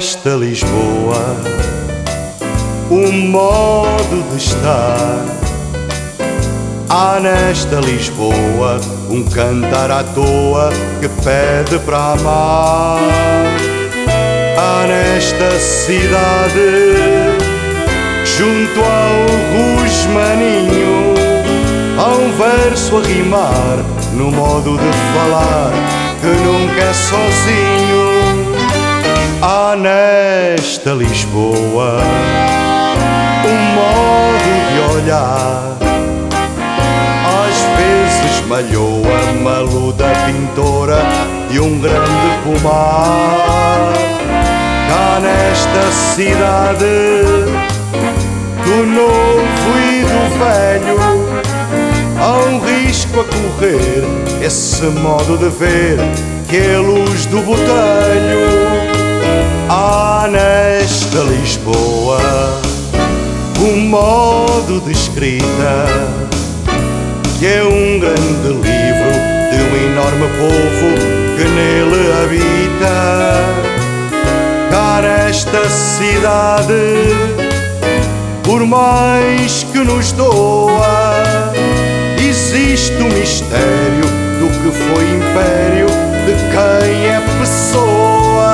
nesta Lisboa um modo de estar. Há nesta Lisboa um cantar à toa que pede para amar. Há nesta cidade, junto ao Rusmaninho, há um verso a rimar no modo de falar que nunca é sozinho. Há nesta Lisboa um modo de olhar, às vezes malhou a maluda pintora de um grande pomar. Cá nesta cidade, do novo e do velho, há um risco a correr, esse modo de ver que é a luz do botelho. Há nesta Lisboa um modo de escrita que é um grande livro de um enorme povo que nele habita. Cá nesta cidade, por mais que nos doa, existe o mistério do que foi império, de quem é pessoa.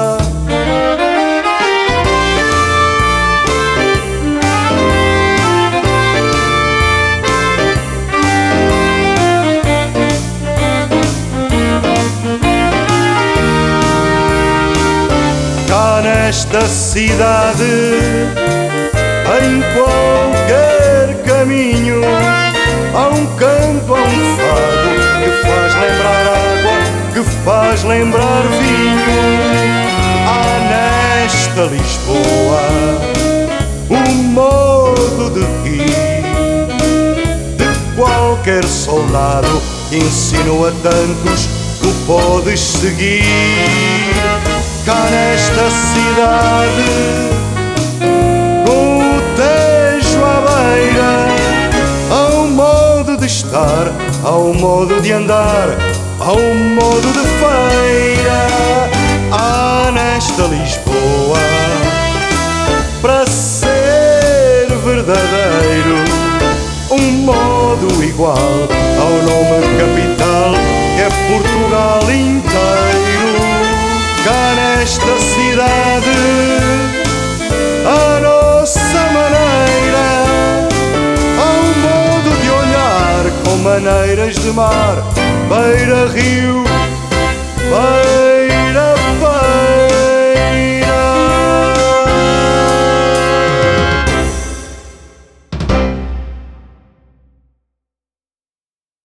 Cá nesta cidade, em qualquer caminho, há um canto, há um fado que faz lembrar água, que faz lembrar vinho. Há nesta Lisboa um modo de rir de qualquer soldado que ensinou a tantos que o podes seguir. Cá nesta cidade, há um modo de andar, há um modo de feira. Há nesta Lisboa, para ser verdadeiro, um modo igual ao nome capital que é Portugal inteiro. Cá nesta cidade, a nossa maneira, maneiras de mar, beira rio,